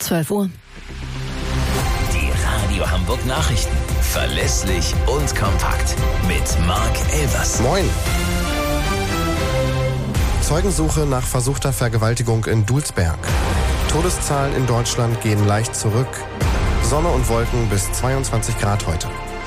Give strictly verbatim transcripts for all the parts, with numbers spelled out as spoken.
zwölf Uhr. Die Radio Hamburg Nachrichten. Verlässlich und kompakt. Mit Marc Elvers. Moin. Zeugensuche nach versuchter Vergewaltigung in Dulsberg. Todeszahlen in Deutschland gehen leicht zurück. Sonne und Wolken bis zweiundzwanzig Grad heute.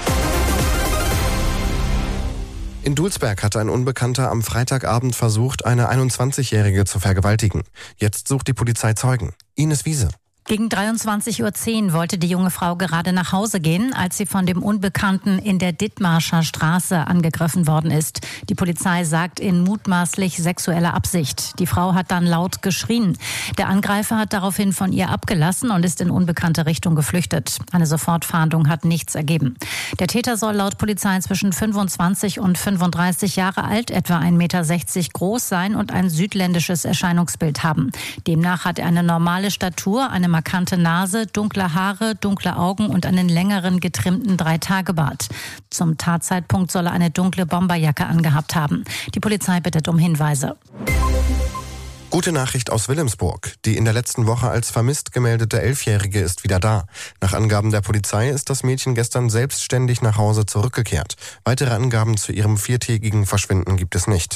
In Dulsberg hatte ein Unbekannter am Freitagabend versucht, eine einundzwanzigjährige zu vergewaltigen. Jetzt sucht die Polizei Zeugen. Ines Wiese. Gegen dreiundzwanzig Uhr zehn wollte die junge Frau gerade nach Hause gehen, als sie von dem Unbekannten in der Dithmarscher Straße angegriffen worden ist. Die Polizei sagt in mutmaßlich sexueller Absicht. Die Frau hat dann laut geschrien. Der Angreifer hat daraufhin von ihr abgelassen und ist in unbekannte Richtung geflüchtet. Eine Sofortfahndung hat nichts ergeben. Der Täter soll laut Polizei zwischen fünfundzwanzig und fünfunddreißig Jahre alt, etwa ein Meter sechzig groß sein und ein südländisches Erscheinungsbild haben. Demnach hat er eine normale Statur, eine markante Nase, dunkle Haare, dunkle Augen und einen längeren getrimmten Dreitagebart. Zum Tatzeitpunkt soll er eine dunkle Bomberjacke angehabt haben. Die Polizei bittet um Hinweise. Gute Nachricht aus Wilhelmsburg. Die in der letzten Woche als vermisst gemeldete Elfjährige ist wieder da. Nach Angaben der Polizei ist das Mädchen gestern selbstständig nach Hause zurückgekehrt. Weitere Angaben zu ihrem viertägigen Verschwinden gibt es nicht.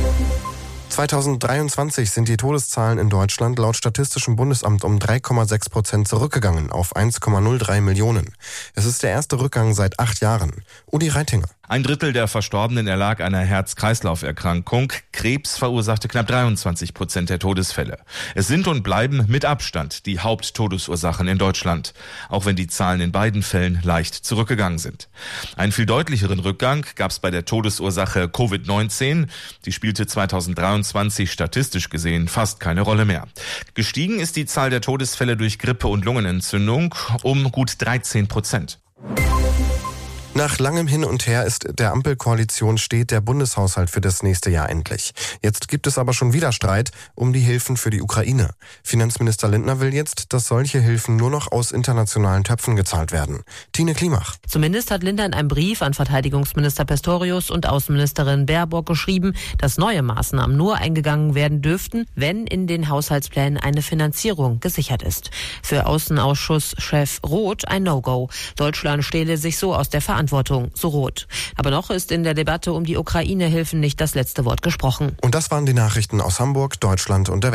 zweitausenddreiundzwanzig sind die Todeszahlen in Deutschland laut Statistischem Bundesamt um drei Komma sechs Prozent zurückgegangen auf eins Komma null drei Millionen. Es ist der erste Rückgang seit acht Jahren. Udi Reitinger. Ein Drittel der Verstorbenen erlag einer Herz-Kreislauf-Erkrankung. Krebs verursachte knapp dreiundzwanzig Prozent der Todesfälle. Es sind und bleiben mit Abstand die Haupttodesursachen in Deutschland, auch wenn die Zahlen in beiden Fällen leicht zurückgegangen sind. Einen viel deutlicheren Rückgang gab es bei der Todesursache Covid neunzehn. Die spielte zweitausenddreiundzwanzig statistisch gesehen fast keine Rolle mehr. Gestiegen ist die Zahl der Todesfälle durch Grippe und Lungenentzündung um gut dreizehn Prozent. Nach langem Hin und Her ist der Ampelkoalition steht der Bundeshaushalt für das nächste Jahr endlich. Jetzt gibt es aber schon wieder Streit um die Hilfen für die Ukraine. Finanzminister Lindner will jetzt, dass solche Hilfen nur noch aus internationalen Töpfen gezahlt werden. Tine Klimach. Zumindest hat Lindner in einem Brief an Verteidigungsminister Pistorius und Außenministerin Baerbock geschrieben, dass neue Maßnahmen nur eingegangen werden dürften, wenn in den Haushaltsplänen eine Finanzierung gesichert ist. Für Außenausschuschef Roth ein No-Go. Deutschland stehle sich so aus der Verantwortung. Verantwortung, so Roth. Aber noch ist in der Debatte um die Ukraine-Hilfen nicht das letzte Wort gesprochen. Und das waren die Nachrichten aus Hamburg, Deutschland und der Welt.